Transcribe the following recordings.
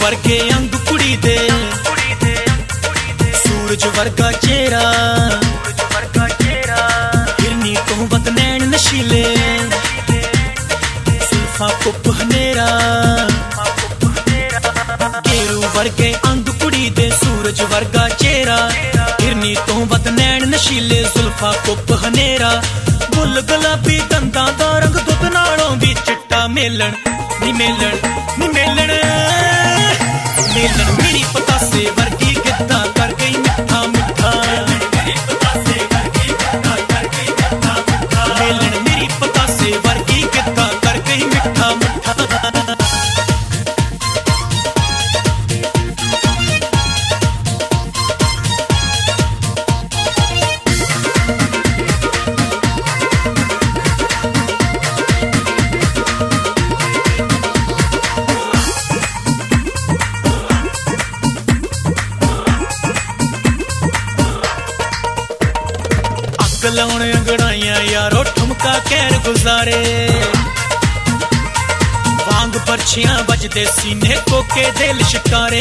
वर्गे अंग कुड़ी दे, सूरज वर्गा चेहरा, हिरनी तो वत नैन नशीले, सुल्फा कुप हनेरा। गेरू वर्गे अंग कुड़ी दे, सूरज वर्गा चेहरा, हिरनी तो वत नैन नशीले, जुल्फा कुप हनेरा। बुल गुलाबी दंदां दा रंग दुध नालों भी चिट्टा, मेलन नी मेलन नी मेलन, मेलन मेरी पतासे वर्गी गिद्दा कर गई मिठा मिठा, मेलन मेरी पतासे वर्गी गिद्दा कर गई मिठा मिठा। लाउण अंगड़ाइया यारो ठुमका कैर गुजारे, वांग परछियां बजदे सीने कोके दिल शिकारे।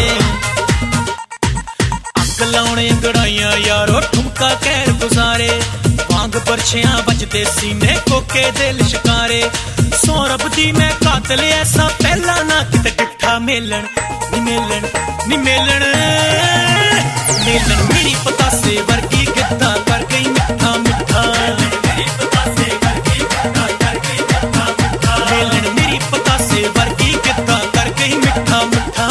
अग लाउण अंगड़ाइया यारो ठुमका कैर गुजारे, वांग परछियां बजदे सीने कोके दिल शिकारे। सौरभ दी मैं कातल ऐसा पहला ना किते डिठा, मेलन नी मेलन नी मेलन, मेलन मेरी पतासे वर्गी गिद्दा कर गई मिठा मिठा, मेलन मेरी पतासे वर्गी गिद्दा कर गई मिठा मिठा।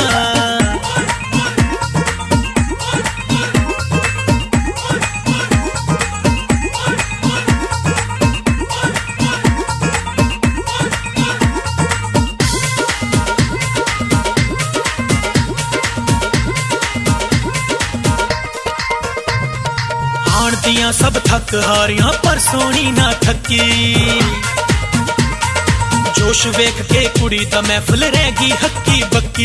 हाण दियां सब थक हारियां पर सोनी ना थकी, जोश वेख के कुड़ी दा महफिल रह गई हक्की बक्की।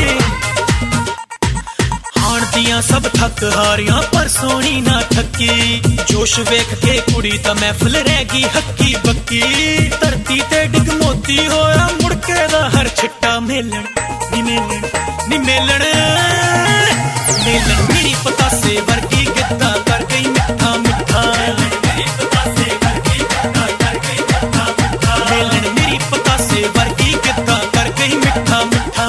हाण दियां सब थक हारियां पर सोनी ना थकी, जोश वेख के कुड़ी दा महफिल रह गई हक्की बक्की। धरती ते डिग मोती होया मुड़के दा हर छिट्टा, मेलन नी मेलन नी मेलन, मेलन मेरी पतासे वर्गी गिद्दा कर गई मिठा मिठा, मेलन मेरी पतासे वर्गी गिद्दा कर गई मिठा मिठा।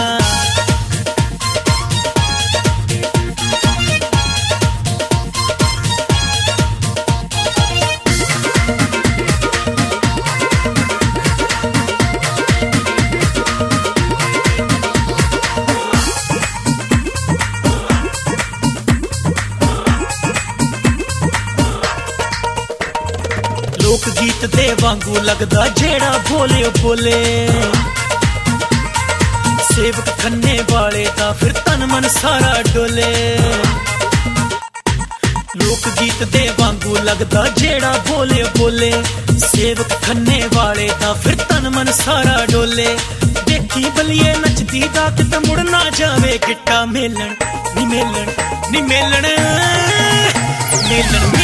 लोक गीत दे वांगू लगदा जेड़ा बोले बोले, सेवक खन्ने वाले दा फिर तन मन सारा डोले। लोक गीत दे वांगू लगदा जेड़ा बोले बोले, सेवक खन्ने वाले दा फिर तन मन सारा डोले। देखी बलिए नचदी दा किते मुड़ ना जावे गिट्टा, मेलन नी मेलन नी मेलन, मेलन